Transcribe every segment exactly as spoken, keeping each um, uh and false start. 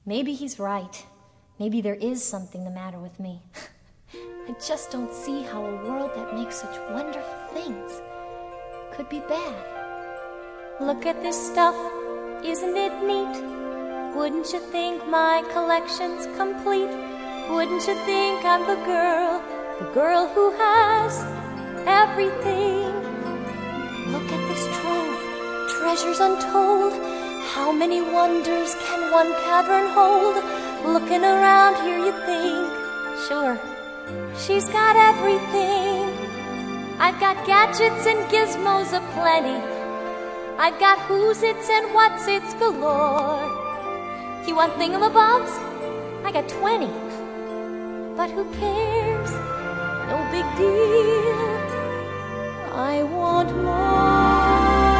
Maybe he's right. Maybe there is something the matter with me. I just don't see how a world that makes such wonderful things could be bad. Look at this stuff, isn't it neat? Wouldn't you think my collection's complete? Wouldn't you think I'm the girl, the girl who has everything? Look at this trove, treasures untold. How many wonders can one cavern hold? Looking around here you think, sure, she's got everything. I've got gadgets and gizmos aplenty. I've got who's its and what's its galore. You want thingamabobs? I got twenty. But who cares? No big deal. I want more.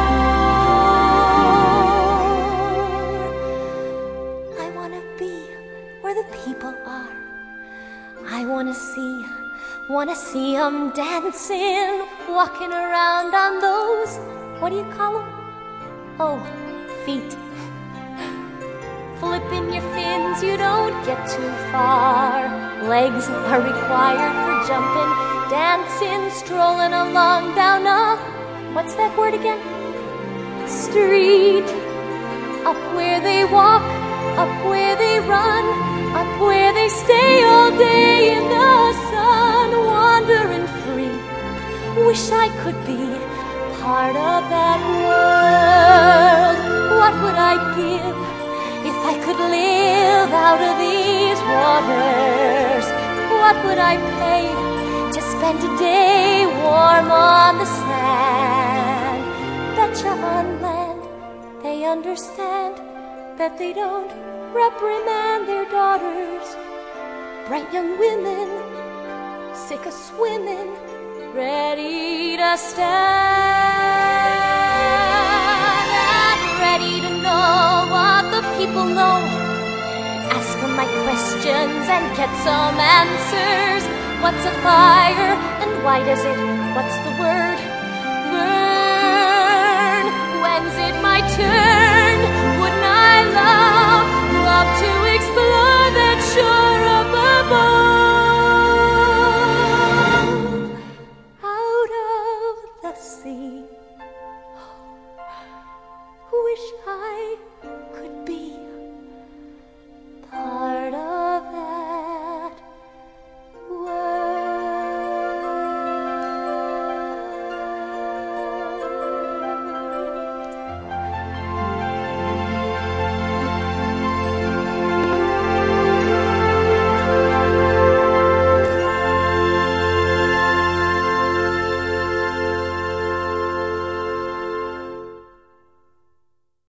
I want to be where the people are. I want to see, want to see 'em dancing, walking around on those, what do you call 'em? Oh, feet. Flipping your fins, you don't get too far. Legs are required for jumping, dancing, strolling along down a, what's that word again? Street. Up where they walk, up where they run, up where they stay all day in the sun, wandering free. Wish I could be part of that world. What would I give if I could live out of these waters? What would I pay to spend a day warm on the sand? Betcha on land they understand that they don't reprimand their daughters. Bright young women, sick of swimming, ready to stand and ready to know what the people know. Ask them my questions and get some answers. What's a fire and why does it, what's the word, burn? When's it my turn? Wouldn't I love